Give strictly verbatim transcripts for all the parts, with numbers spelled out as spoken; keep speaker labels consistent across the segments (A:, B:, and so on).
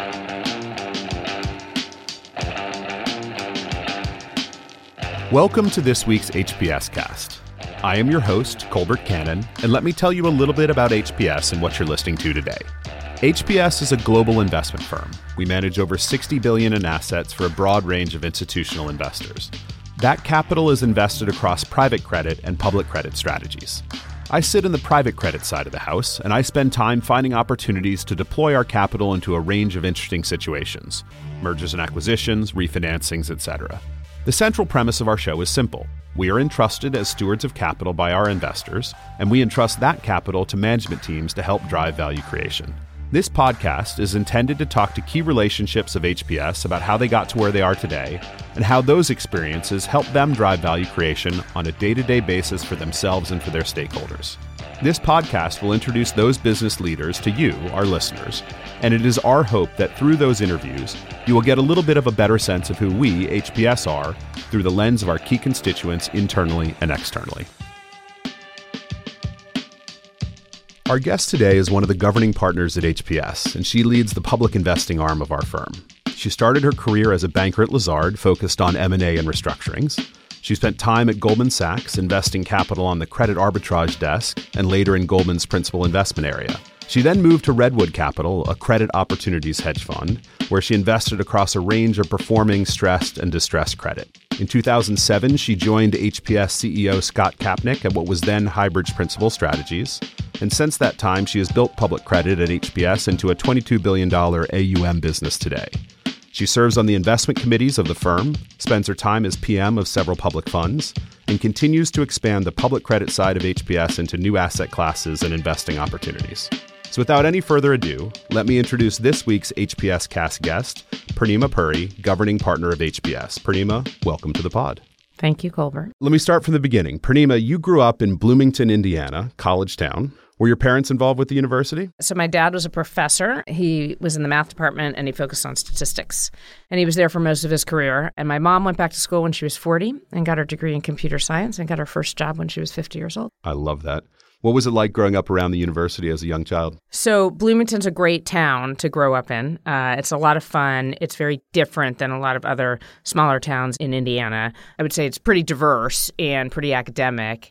A: Welcome to this week's H P S Cast. I am your host, Colbert Cannon, and let me tell you a little bit about H P S and what you're listening to today. H P S is a global investment firm. We manage over sixty billion dollars in assets for a broad range of institutional investors. That capital is invested across private credit and public credit strategies. I sit in the private credit side of the house, and I spend time finding opportunities to deploy our capital into a range of interesting situations: mergers and acquisitions, refinancings, et cetera. The central premise of our show is simple. We are entrusted as stewards of capital by our investors, and we entrust that capital to management teams to help drive value creation. This podcast is intended to talk to key relationships of H P S about how they got to where they are today and how those experiences help them drive value creation on a day-to-day basis for themselves and for their stakeholders. This podcast will introduce those business leaders to you, our listeners, and it is our hope that through those interviews, you will get a little bit of a better sense of who we, H P S, are through the lens of our key constituents internally and externally. Our guest today is one of the governing partners at H P S, and she leads the public investing arm of our firm. She started her career as a banker at Lazard, focused on M and A and restructurings. She spent time at Goldman Sachs, investing capital on the credit arbitrage desk, and later in Goldman's principal investment area. She then moved to Redwood Capital, a credit opportunities hedge fund, where she invested across a range of performing, stressed, and distressed credit. In two thousand seven, she joined H P S C E O Scott Kapnick at what was then Highbridge Principal Strategies. And since that time, she has built public credit at H P S into a twenty-two billion dollars A U M business today. She serves on the investment committees of the firm, spends her time as P M of several public funds, and continues to expand the public credit side of H P S into new asset classes and investing opportunities. So without any further ado, let me introduce this week's H P S Cast guest, Purnima Puri, governing partner of H P S. Purnima, welcome to the pod.
B: Thank you, Colbert.
A: Let me start from the beginning. Purnima, you grew up in Bloomington, Indiana, college town. Were your parents involved with the university?
B: So my dad was a professor. He was in the math department and he focused on statistics. And he was there for most of his career. And my mom went back to school when she was forty and got her degree in computer science and got her first job when she was fifty years old.
A: I love that. What was it like growing up around the university as a young child?
B: So Bloomington's a great town to grow up in. Uh, it's a lot of fun. It's very different than a lot of other smaller towns in Indiana. I would say it's pretty diverse and pretty academic.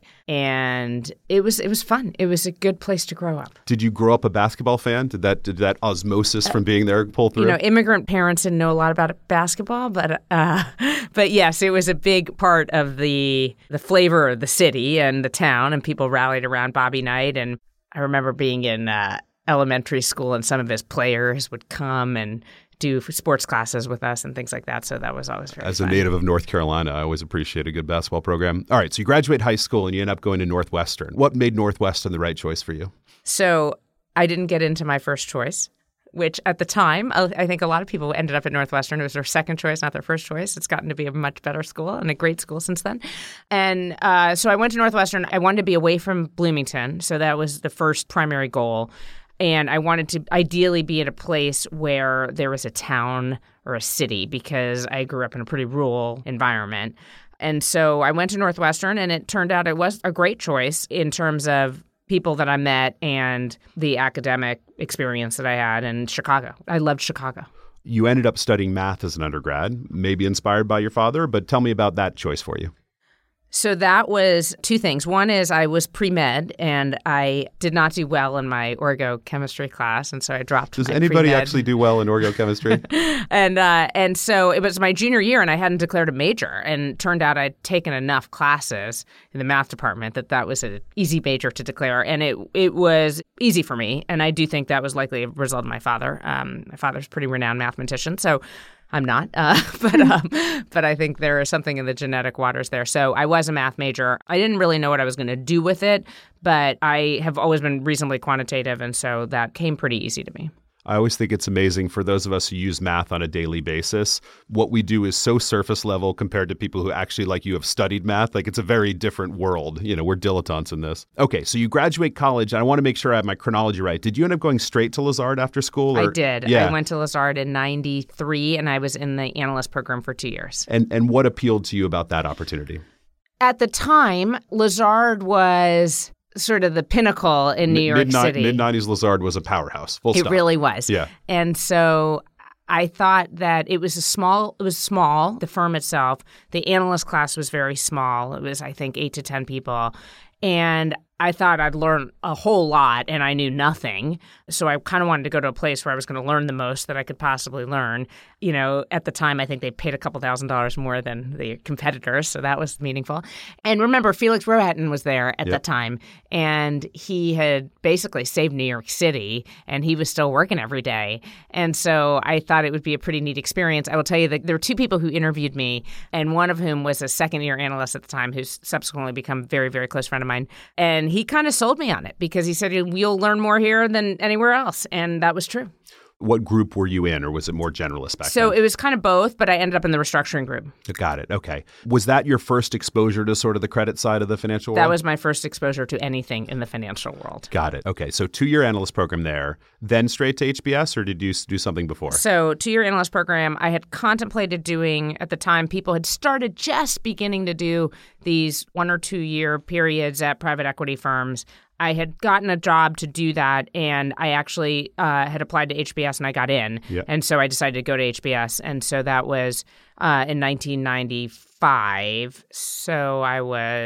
B: And it was it was fun. It was a good place to grow up.
A: Did you grow up a basketball fan? Did that did that osmosis from being there pull through?
B: You know, immigrant parents didn't know a lot about basketball, but uh, but yes, it was a big part of the the flavor of the city and the town, and people rallied around Bobby Knight. And I remember being in uh, elementary school, and some of his players would come and do sports classes with us and things like that. So that was always very
A: As
B: fun.
A: a native of North Carolina, I always appreciate a good basketball program. All right, so you graduate high school and you end up going to Northwestern. What made Northwestern the right choice for you?
B: So I didn't get into my first choice, which at the time, I think a lot of people ended up at Northwestern. It was their second choice, not their first choice. It's gotten to be a much better school and a great school since then. And uh, so I went to Northwestern. I wanted to be away from Bloomington. So that was the first primary goal. And I wanted to ideally be at a place where there was a town or a city because I grew up in a pretty rural environment. And so I went to Northwestern, and it turned out it was a great choice in terms of people that I met and the academic experience that I had in Chicago. I loved Chicago.
A: You ended up studying math as an undergrad, maybe inspired by your father, but tell me about that choice for you.
B: So that was two things. One is I was pre-med, and I did not do well in my orgochemistry class, and so I dropped
A: Does
B: my
A: anybody
B: pre-med.
A: actually do well in orgochemistry?
B: and uh, and so it was my junior year, and I hadn't declared a major, and it turned out I'd taken enough classes in the math department that that was an easy major to declare, and it it was easy for me, and I do think that was likely a result of my father. Um, my father's a pretty renowned mathematician, so I'm not, uh, but um, but I think there is something in the genetic waters there. So I was a math major. I didn't really know what I was going to do with it, but I have always been reasonably quantitative, and so that came pretty easy to me.
A: I always think it's amazing for those of us who use math on a daily basis. What we do is so surface level compared to people who actually, like you, have studied math. Like, it's a very different world. You know, we're dilettantes in this. Okay, so you graduate college, and I want to make sure I have my chronology right. Did you end up going straight to Lazard after school? Or?
B: I did.
A: Yeah.
B: I went to Lazard in ninety-three, and I was in the analyst program for two years.
A: And and what appealed to you about that opportunity?
B: At the time, Lazard was sort of the pinnacle in New York
A: Mid-
B: City.
A: mid-nineties Lazard was a powerhouse. Full
B: It
A: stop.
B: really was.
A: Yeah.
B: And so I thought that it was a small, it was small, the firm itself. The analyst class was very small. It was, I think, eight to ten people. And I thought I'd learn a whole lot, and I knew nothing. So I kind of wanted to go to a place where I was going to learn the most that I could possibly learn. You know, at the time, I think they paid a couple thousand dollars more than the competitors, so that was meaningful. And remember, Felix Rohatyn was there at
A: yep.
B: that time, and he had basically saved New York City, and he was still working every day. And so I thought it would be a pretty neat experience. I will tell you that there were two people who interviewed me, and one of whom was a second-year analyst at the time who's subsequently become a very, very close friend of mine. And he kind of sold me on it because he said, you'll learn more here than anywhere else. And that was true.
A: What group were you in, or was it more generalist back
B: so
A: then?
B: It was kind of both, but I ended up in the restructuring group.
A: Got it. Okay. Was that your first exposure to sort of the credit side of the financial world?
B: That was my first exposure to anything in the financial world.
A: Got it. Okay. So two-year analyst program there, then straight to H B S, or did you do something before?
B: So two-year analyst program, I had contemplated doing, at the time, people had started just beginning to do these one or two-year periods at private equity firms. I had gotten a job to do that, and I actually uh, had applied to H B S, and I got in.
A: Yep.
B: And so I decided to go to H B S. And so that was uh, in nineteen ninety-five. So I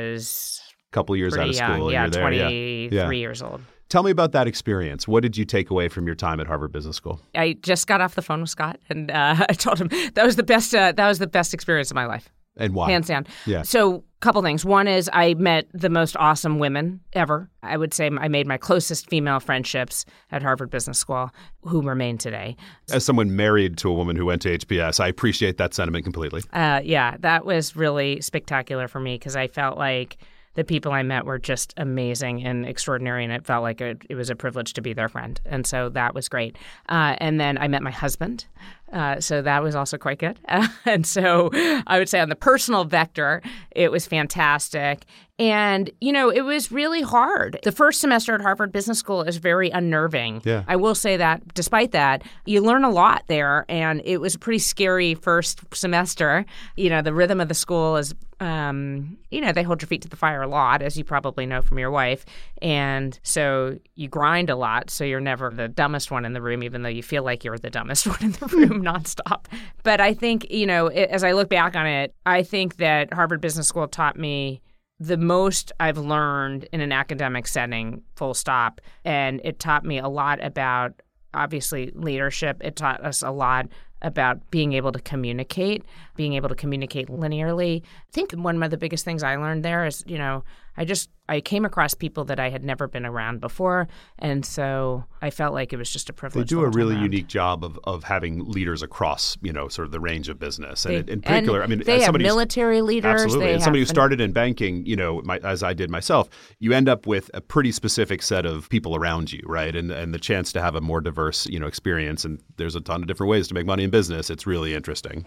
B: was
A: a couple years out of school.
B: Young. Yeah,
A: you're there.
B: twenty-three
A: yeah.
B: years old.
A: Tell me about that experience. What did you take away from your time at Harvard Business School?
B: I just got off the phone with Scott, and uh, I told him that was the best. Uh, that was the best experience of my life.
A: And why?
B: Hands down.
A: Yeah.
B: So couple things. One is I met the most awesome women ever. I would say I made my closest female friendships at Harvard Business School, who remain today.
A: As someone married to a woman who went to H B S, I appreciate that sentiment completely.
B: Uh, yeah, that was really spectacular for me because I felt like the people I met were just amazing and extraordinary, and it felt like it, it was a privilege to be their friend. And so that was great. Uh, and then I met my husband. Uh, so that was also quite good. Uh, and so I would say on the personal vector, it was fantastic. And, you know, it was really hard. The first semester at Harvard Business School is very unnerving.
A: Yeah.
B: I will say that despite that, you learn a lot there. And it was a pretty scary first semester. You know, the rhythm of the school is, um, you know, they hold your feet to the fire a lot, as you probably know from your wife. And so you grind a lot. So you're never the dumbest one in the room, even though you feel like you're the dumbest one in the room nonstop. But I think, you know, it, as I look back on it, I think that Harvard Business School taught me the most I've learned in an academic setting, full stop. And it taught me a lot about, obviously, leadership. It taught us a lot about being able to communicate, being able to communicate linearly. I think one of the biggest things I learned there is, you know, I just, I came across people that I had never been around before. And so I felt like it was just a privilege.
A: They do a really
B: around.
A: unique job of, of having leaders across, you know, sort of the range of business. And
B: They,
A: in particular,
B: and
A: I mean,
B: they
A: as
B: have
A: somebody
B: military leaders.
A: Absolutely.
B: They
A: As somebody who
B: have,
A: started in banking, you know, my, as I did myself, you end up with a pretty specific set of people around you, right? And and the chance to have a more diverse, you know, experience. And there's a ton of different ways to make money in business. It's really interesting.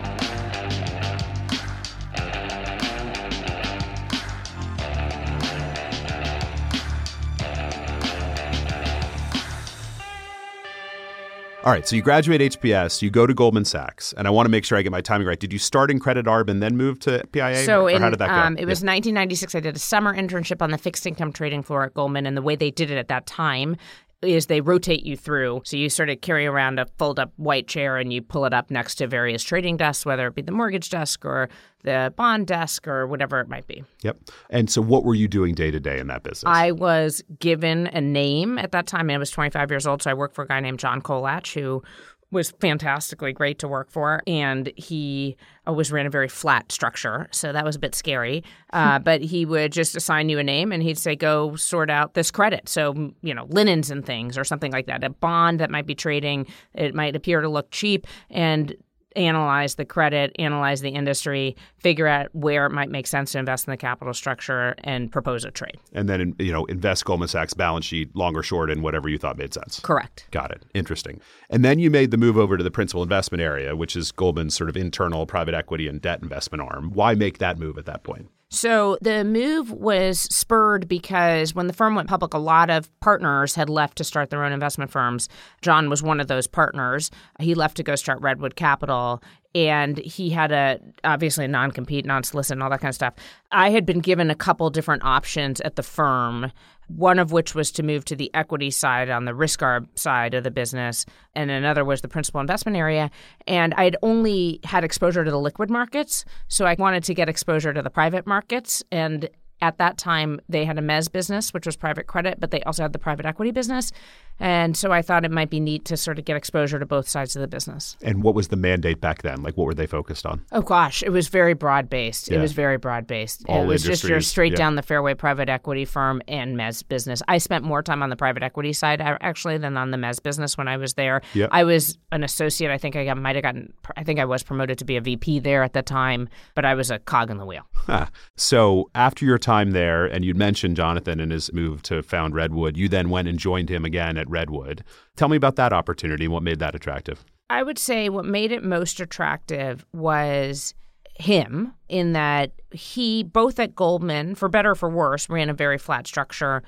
A: All right, so you graduate H B S, you go to Goldman Sachs, and I want to make sure I get my timing right. Did you start in credit arb and then move to P I A?
B: So
A: or
B: in,
A: how did that go?
B: Um, it was
A: yeah.
B: nineteen ninety-six. I did a summer internship on the fixed income trading floor at Goldman, and the way they did it at that time is they rotate you through. So you sort of carry around a fold-up white chair and you pull it up next to various trading desks, whether it be the mortgage desk or the bond desk or whatever it might be.
A: Yep. And so what were you doing day-to-day in that business?
B: I was given a name at that time, and I was twenty-five years old, so I worked for a guy named John Kolach, who was fantastically great to work for, and he always ran a very flat structure, so that was a bit scary. Uh, but he would just assign you a name, and he'd say, go sort out this credit. So, you know, linens and things or something like that. A bond that might be trading, it might appear to look cheap, and analyze the credit, analyze the industry, figure out where it might make sense to invest in the capital structure, and propose a trade.
A: And then, you know, invest Goldman Sachs' balance sheet, long or short, in whatever you thought made sense.
B: Correct.
A: Got it. Interesting. And then you made the move over to the principal investment area, which is Goldman's sort of internal private equity and debt investment arm. Why make that move at that point?
B: So the move was spurred because when the firm went public, a lot of partners had left to start their own investment firms. John was one of those partners. He left to go start Redwood Capital. And he had a, obviously, a non-compete, non-solicit, and all that kind of stuff. I had been given a couple different options at the firm, one of which was to move to the equity side on the risk arb side of the business, and another was the principal investment area. And I had only had exposure to the liquid markets, so I wanted to get exposure to the private markets. And at that time, they had a mezz business, which was private credit, but they also had the private equity business. And so I thought it might be neat to sort of get exposure to both sides of the business.
A: And what was the mandate back then? Like, what were they focused on?
B: Oh, gosh. It was very broad-based.
A: Yeah.
B: It was very broad-based.
A: All
B: it was just your
A: industries,
B: straight
A: yeah.
B: down the fairway private equity firm and mezz business. I spent more time on the private equity side, actually, than on the mezz business when I was there.
A: Yep.
B: I was an associate. I think I got, might have gotten – I think I was promoted to be a V P there at the time, but I was a cog in the wheel.
A: Huh. So after your time there, and you'd mentioned Jonathan and his move to found Redwood, you then went and joined him again at Redwood. Tell me about that opportunity and what made that attractive.
B: I would say what made it most attractive was him, in that he, both at Goldman, for better or for worse, ran a very flat structure.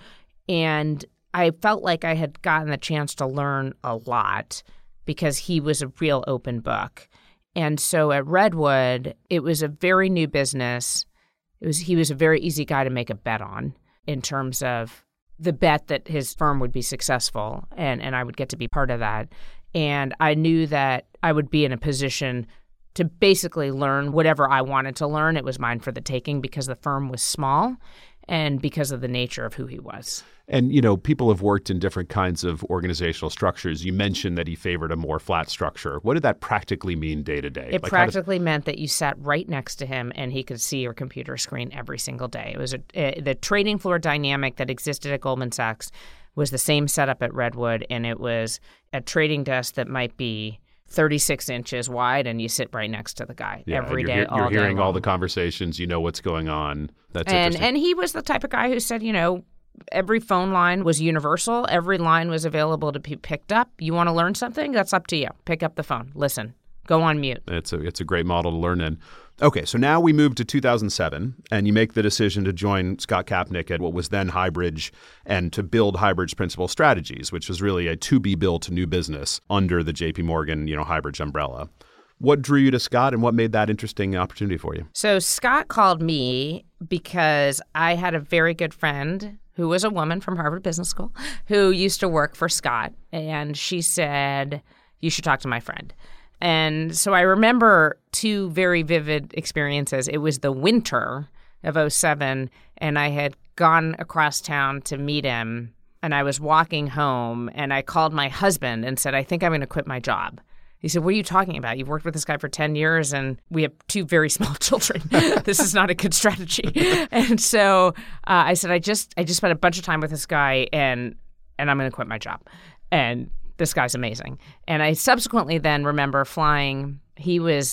B: And I felt like I had gotten the chance to learn a lot because he was a real open book. And so at Redwood, it was a very new business. It was he was a very easy guy to make a bet on in terms of the bet that his firm would be successful, and, and I would get to be part of that. And I knew that I would be in a position to basically learn whatever I wanted to learn. It was mine for the taking because the firm was small and because of the nature of who he was.
A: And, you know, people have worked in different kinds of organizational structures. You mentioned that he favored a more flat structure. What did that practically mean day to day?
B: It
A: like
B: practically does... meant that you sat right next to him and he could see your computer screen every single day. It was a, a, the trading floor dynamic that existed at Goldman Sachs was the same setup at Redwood, and it was a trading desk that might be thirty-six inches wide, and you sit right next to the guy
A: yeah,
B: every
A: you're,
B: day,
A: you're,
B: all
A: You're
B: day
A: hearing
B: long.
A: all the conversations. You know what's going on. That's
B: and,
A: interesting.
B: And he was the type of guy who said, you know, every phone line was universal. Every line was available to be picked up. You want to learn something? That's up to you. Pick up the phone. Listen. Go on mute.
A: It's a, it's a great model to learn in. Okay, so now we move to two thousand seven, and you make the decision to join Scott Kapnick at what was then Highbridge and to build Highbridge Principal Strategies, which was really a to-be-built new business under the J P Morgan, you know, Highbridge umbrella. What drew you to Scott, and what made that interesting opportunity for you?
B: So Scott called me because I had a very good friend who was a woman from Harvard Business School who used to work for Scott, and she said, you should talk to my friend. And so I remember two very vivid experiences. It was the winter of oh seven, and I had gone across town to meet him, and I was walking home, and I called my husband and said, I think I'm going to quit my job. He said, what are you talking about? You've worked with this guy for ten years, and we have two very small children. This is not a good strategy. And so uh, I said, I just I just spent a bunch of time with this guy, and and I'm going to quit my job. And this guy's amazing. And I subsequently then remember flying. He was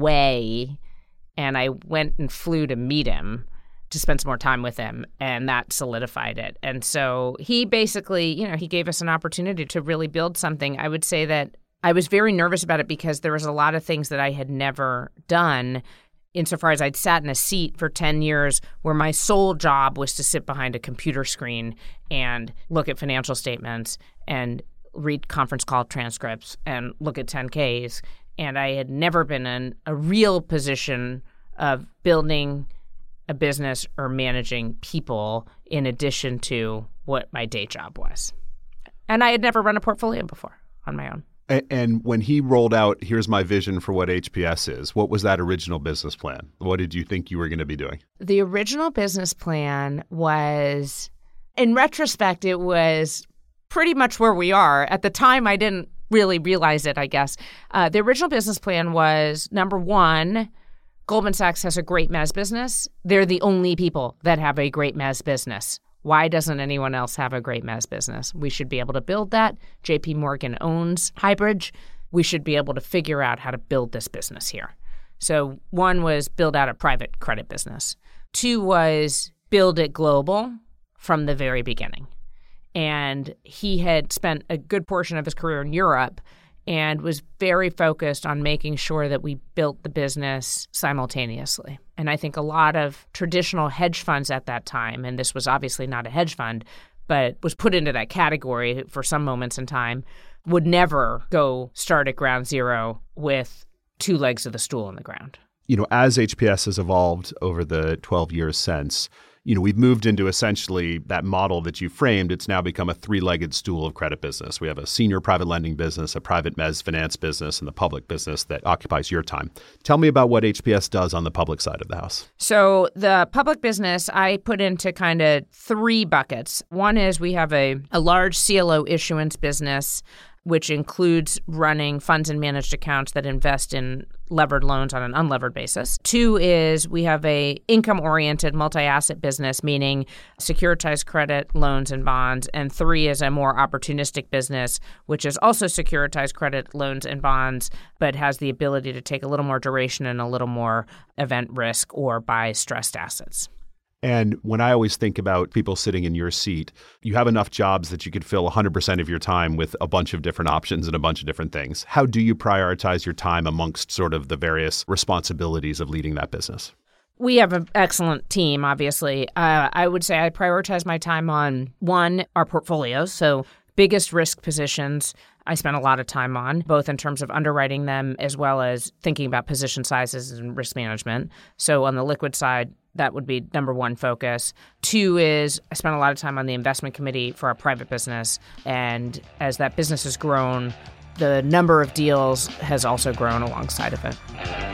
B: away, and I went and flew to meet him to spend some more time with him, and that solidified it. And so he basically, you know, he gave us an opportunity to really build something. I would say that I was very nervous about it because there was a lot of things that I had never done insofar as I'd sat in a seat for ten years where my sole job was to sit behind a computer screen and look at financial statements and read conference call transcripts and look at ten Ks. And I had never been in a real position of building a business or managing people in addition to what my day job was. And I had never run a portfolio before on my own.
A: And when he rolled out, here's my vision for what H P S is, what was that original business plan? What did you think you were going to be doing?
B: The original business plan was, in retrospect, it was pretty much where we are. At the time, I didn't really realize it, I guess. Uh, the original business plan was, number one, Goldman Sachs has a great mezz business. They're the only people that have a great mezz business. Why doesn't anyone else have a great mezz business? We should be able to build that. J P Morgan owns Highbridge. We should be able to figure out how to build this business here. So one was build out a private credit business. Two was build it global from the very beginning. And he had spent a good portion of his career in Europe and was very focused on making sure that we built the business simultaneously. And I think a lot of traditional hedge funds at that time, and this was obviously not a hedge fund, but was put into that category for some moments in time, would never go start at ground zero with two legs of the stool in the ground.
A: You know, as H P S has evolved over the twelve years since, you know, we've moved into essentially that model that you framed. It's now become a three-legged stool of credit business. We have a senior private lending business, a private mezz finance business, and the public business that occupies your time. Tell me about what H P S does on the public side of the house.
B: So the public business I put into kind of three buckets. One is we have a, a large C L O issuance business, which includes running funds and managed accounts that invest in levered loans on an unlevered basis. Two is we have a income-oriented multi-asset business, meaning securitized credit, loans, and bonds. And three is a more opportunistic business, which is also securitized credit, loans, and bonds, but has the ability to take a little more duration and a little more event risk or buy stressed assets.
A: And when I always think about people sitting in your seat, you have enough jobs that you could fill one hundred percent of your time with a bunch of different options and a bunch of different things. How do you prioritize your time amongst sort of the various responsibilities of leading that business?
B: We have an excellent team, obviously. Uh, I would say I prioritize my time on, one, our portfolios. So biggest risk positions I spend a lot of time on, both in terms of underwriting them as well as thinking about position sizes and risk management. So on the liquid side, that would be number one focus. Two is I spent a lot of time on the investment committee for our private business. And as that business has grown, the number of deals has also grown alongside of it.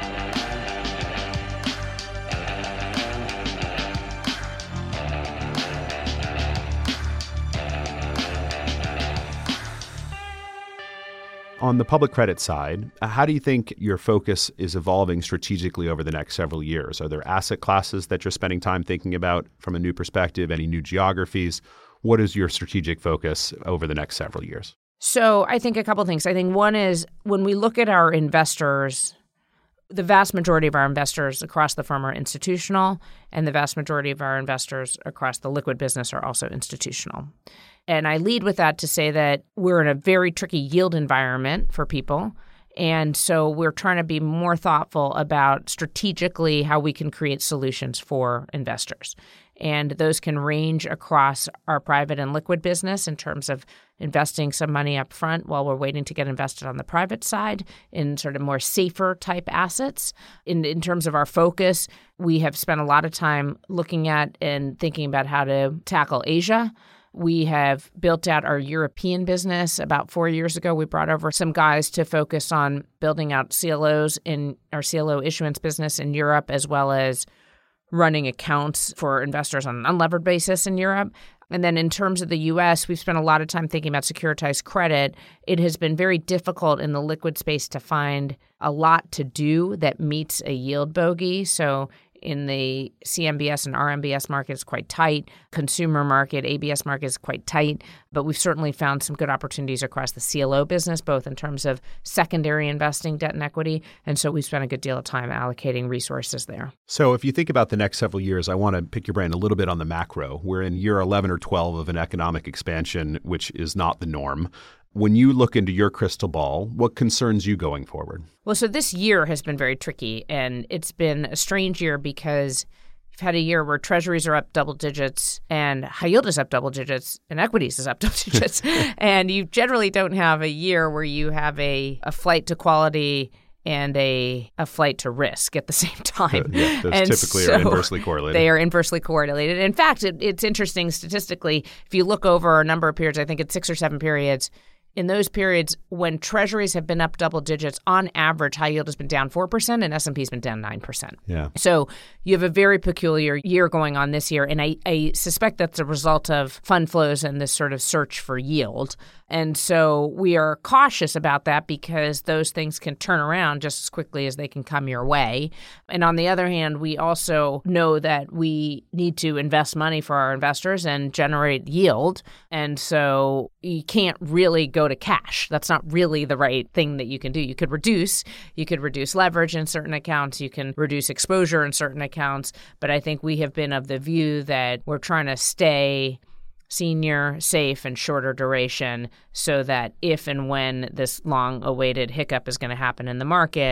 A: On the public credit side, how do you think your focus is evolving strategically over the next several years? Are there asset classes that you're spending time thinking about from a new perspective, any new geographies? What is your strategic focus over the next several years?
B: So I think a couple things. I think one is when we look at our investors, the vast majority of our investors across the firm are institutional, and the vast majority of our investors across the liquid business are also institutional. And I lead with that to say that we're in a very tricky yield environment for people. And so we're trying to be more thoughtful about strategically how we can create solutions for investors. And those can range across our private and liquid business in terms of investing some money up front while we're waiting to get invested on the private side in sort of more safer type assets. In, in terms of our focus, we have spent a lot of time looking at and thinking about how to tackle Asia. We have built out our European business. About four years ago, we brought over some guys to focus on building out C L Os in our C L O issuance business in Europe, as well as running accounts for investors on an unlevered basis in Europe. And then in terms of the U S, we've spent a lot of time thinking about securitized credit. It has been very difficult in the liquid space to find a lot to do that meets a yield bogey. So in the C M B S and R M B S market is quite tight. Consumer market, A B S market is quite tight. But we've certainly found some good opportunities across the C L O business, both in terms of secondary investing, debt and equity. And so we've spent a good deal of time allocating resources there.
A: So if you think about the next several years, I want to pick your brain a little bit on the macro. We're in year eleven or twelve of an economic expansion, which is not the norm. When you look into your crystal ball, what concerns you going forward?
B: Well, so this year has been very tricky, and it's been a strange year because you've had a year where treasuries are up double digits and high yield is up double digits and equities is up double digits. And you generally don't have a year where you have a, a flight to quality and a a flight to risk at the same time.
A: Uh, yeah, those
B: and
A: typically
B: so
A: are inversely correlated.
B: They are inversely correlated. In fact, it, it's interesting statistically. If you look over a number of periods, I think it's six or seven periods, in those periods when treasuries have been up double digits, on average, high yield has been down four percent and S and P has been down nine percent.
A: Yeah.
B: So you have a very peculiar year going on this year. And I, I suspect that's a result of fund flows and this sort of search for yield. And so we are cautious about that because those things can turn around just as quickly as they can come your way. And on the other hand, we also know that we need to invest money for our investors and generate yield. And so you can't really go to cash. That's not really the right thing that you can do. You could reduce, you could reduce leverage in certain accounts. You can reduce exposure in certain accounts. But I think we have been of the view that we're trying to stay senior, safe, and shorter duration so that if and when this long-awaited hiccup is going to happen in the market,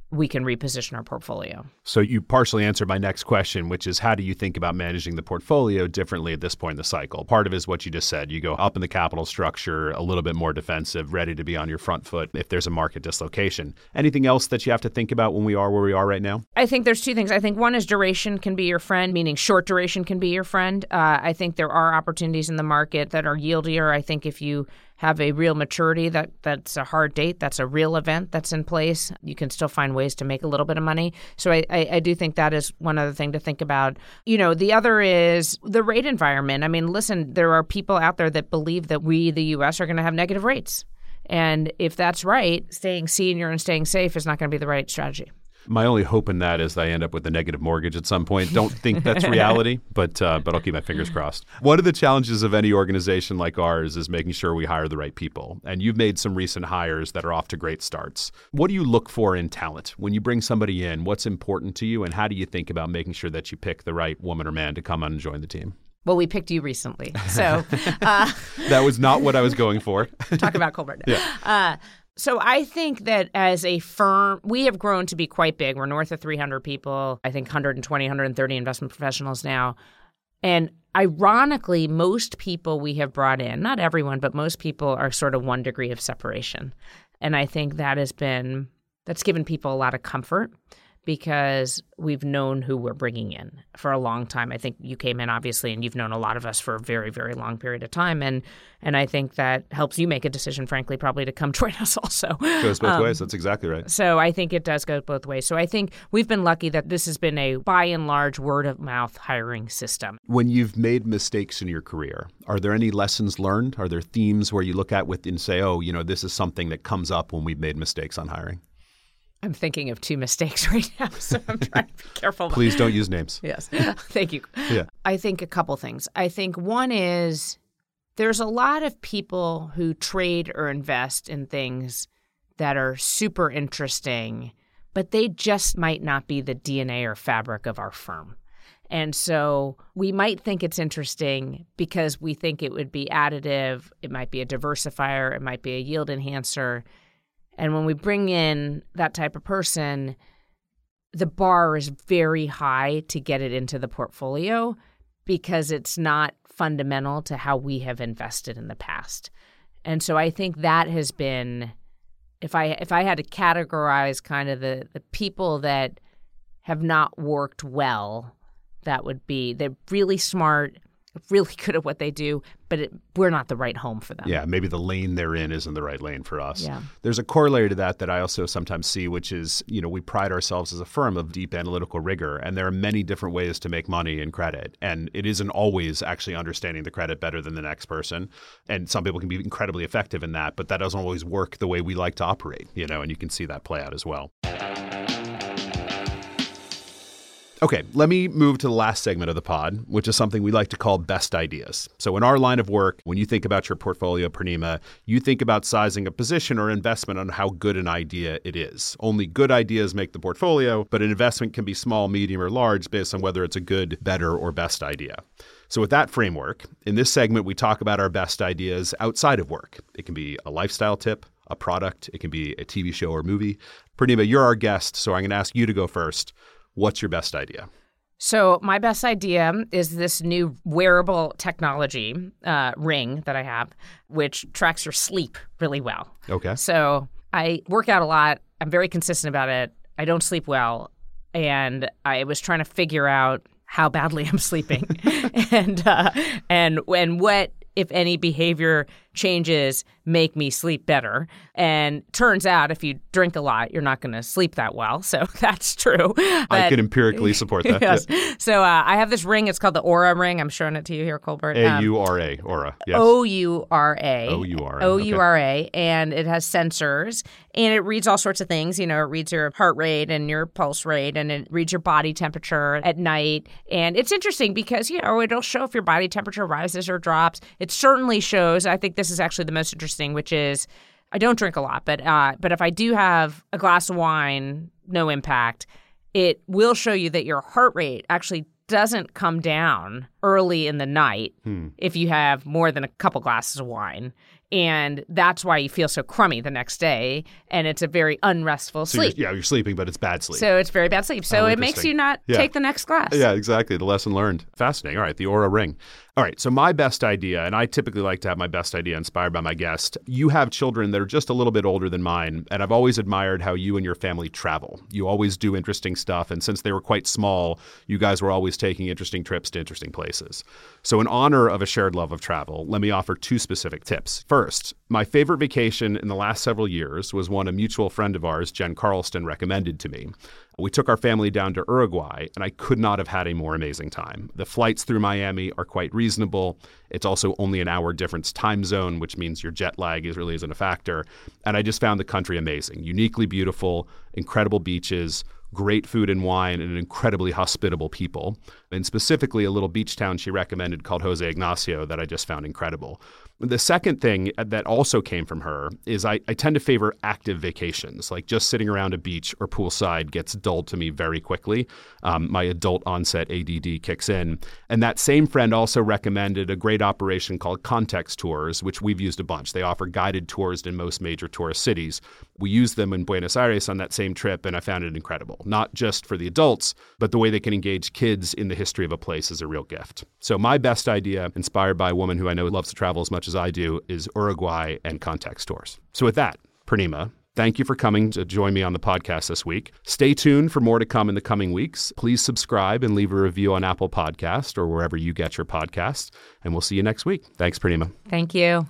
B: we can reposition our portfolio.
A: So you partially answered my next question, which is how do you think about managing the portfolio differently at this point in the cycle? Part of it is what you just said. You go up in the capital structure, a little bit more defensive, ready to be on your front foot if there's a market dislocation. Anything else that you have to think about when we are where we are right now?
B: I think there's two things. I think one is duration can be your friend, meaning short duration can be your friend. Uh, I think there are opportunities in the market that are yieldier. I think if you have a real maturity, that that's a hard date, that's a real event that's in place, you can still find ways to make a little bit of money. So I, I, I do think that is one other thing to think about. You know, the other is the rate environment. I mean, listen, there are people out there that believe that we, the U S, are going to have negative rates. And if that's right, staying senior and staying safe is not going to be the right strategy.
A: My only hope in that is that I end up with a negative mortgage at some point. Don't think that's reality, but uh, but I'll keep my fingers crossed. One of the challenges of any organization like ours is making sure we hire the right people. And you've made some recent hires that are off to great starts. What do you look for in talent? When you bring somebody in, what's important to you? And how do you think about making sure that you pick the right woman or man to come on and join the team?
B: Well, we picked you recently. So uh,
A: that was not what I was going for.
B: Talk about Colbert.
A: Yeah.
B: Uh, So I think that as a firm, we have grown to be quite big. We're north of three hundred people, I think one hundred twenty, one hundred thirty investment professionals now. And ironically, most people we have brought in, not everyone, but most people are sort of one degree of separation. And I think that has been, that's given people a lot of comfort because we've known who we're bringing in for a long time. I think you came in, obviously, and you've known a lot of us for a very, very long period of time. And and I think that helps you make a decision, frankly, probably to come join us also.
A: Goes both
B: um,
A: ways. That's exactly right.
B: So I think it does go both ways. So I think we've been lucky that this has been a, by and large, word-of-mouth hiring system.
A: When you've made mistakes in your career, are there any lessons learned? Are there themes where you look at with and say, oh, you know, this is something that comes up when we've made mistakes on hiring?
B: I'm thinking of two mistakes right now, so I'm trying to be careful.
A: Please don't use names.
B: Yes. Thank you.
A: Yeah.
B: I think a couple things. I think one is there's a lot of people who trade or invest in things that are super interesting, but they just might not be the D N A or fabric of our firm. And so we might think it's interesting because we think it would be additive. It might be a diversifier. It might be a yield enhancer. And when we bring in that type of person, the bar is very high to get it into the portfolio because it's not fundamental to how we have invested in the past. And so I think that has been, if I if I had to categorize kind of the, the people that have not worked well, that would be they're really smart, really good at what they do, but it, we're not the right home for them.
A: Yeah, maybe the lane they're in isn't the right lane for us.
B: Yeah.
A: There's a corollary to that that I also sometimes see, which is, you know, we pride ourselves as a firm of deep analytical rigor, and there are many different ways to make money in credit. And it isn't always actually understanding the credit better than the next person. And some people can be incredibly effective in that, but that doesn't always work the way we like to operate, you know, and you can see that play out as well. Okay, let me move to the last segment of the pod, which is something we like to call best ideas. So in our line of work, when you think about your portfolio, Purnima, you think about sizing a position or investment on how good an idea it is. Only good ideas make the portfolio, but an investment can be small, medium, or large based on whether it's a good, better, or best idea. So with that framework, in this segment, we talk about our best ideas outside of work. It can be a lifestyle tip, a product, it can be a T V show or movie. Purnima, you're our guest, so I'm going to ask you to go first. What's your best idea?
B: So my best idea is this new wearable technology uh, ring that I have, which tracks your sleep really well.
A: Okay.
B: So I work out a lot. I'm very consistent about it. I don't sleep well. And I was trying to figure out how badly I'm sleeping and uh, and and what, if any, behavior changes make me sleep better. And turns out if you drink a lot, you're not going to sleep that well. So that's true. But,
A: I can empirically support that.
B: Yes.
A: Yeah.
B: So uh, I have this ring. It's called the Oura ring. I'm showing it to you here, Colbert.
A: A U R A, Oura. Yes.
B: O U R A.
A: O U R A.
B: O U R A. And it has sensors. And it reads all sorts of things. You know, it reads your heart rate and your pulse rate. And it reads your body temperature at night. And it's interesting because, you know, it'll show if your body temperature rises or drops. It certainly shows, I think this is actually the most interesting, which is I don't drink a lot, but uh, but if I do have a glass of wine, no impact, it will show you that your heart rate actually doesn't come down early in the night hmm. if you have more than a couple glasses of wine. And that's why you feel so crummy the next day. And it's a very unrestful
A: so
B: sleep.
A: You're, yeah, you're sleeping, but it's bad sleep.
B: So it's very bad sleep. So
A: oh,
B: it makes you not
A: yeah.
B: take the next class.
A: Yeah, exactly. The lesson learned. Fascinating. All right, the Oura Ring. All right, so my best idea, and I typically like to have my best idea inspired by my guest. You have children that are just a little bit older than mine, and I've always admired how you and your family travel. You always do interesting stuff, and since they were quite small, you guys were always taking interesting trips to interesting places. So in honor of a shared love of travel, let me offer two specific tips. First, my favorite vacation in the last several years was one a mutual friend of ours, Jen Carlston, recommended to me. We took our family down to Uruguay, and I could not have had a more amazing time. The flights through Miami are quite reasonable. It's also only an hour difference time zone, which means your jet lag is really isn't a factor. And I just found the country amazing, uniquely beautiful, incredible beaches, great food and wine, and incredibly hospitable people. And specifically, a little beach town she recommended called Jose Ignacio that I just found incredible. The second thing that also came from her is I, I tend to favor active vacations. Like just sitting around a beach or poolside gets dull to me very quickly. Um, my adult onset A D D kicks in. And that same friend also recommended a great operation called Context Tours, which we've used a bunch. They offer guided tours in most major tourist cities. We used them in Buenos Aires on that same trip, and I found it incredible. Not just for the adults, but the way they can engage kids in the history of a place is a real gift. So my best idea, inspired by a woman who I know loves to travel as much as I do, is Uruguay and Context Tours. So with that, Purnima, thank you for coming to join me on the podcast this week. Stay tuned for more to come in the coming weeks. Please subscribe and leave a review on Apple Podcast or wherever you get your podcasts. And we'll see you next week. Thanks, Purnima.
B: Thank you.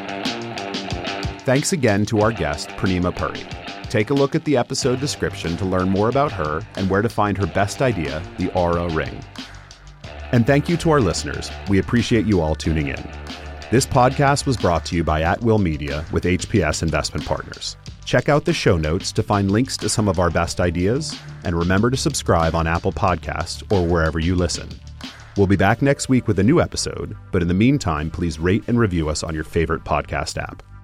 A: Thanks again to our guest, Purnima Puri. Take a look at the episode description to learn more about her and where to find her best idea, the Oura Ring. And thank you to our listeners. We appreciate you all tuning in. This podcast was brought to you by At Will Media with H P S Investment Partners. Check out the show notes to find links to some of our best ideas, and remember to subscribe on Apple Podcasts or wherever you listen. We'll be back next week with a new episode, but in the meantime, please rate and review us on your favorite podcast app.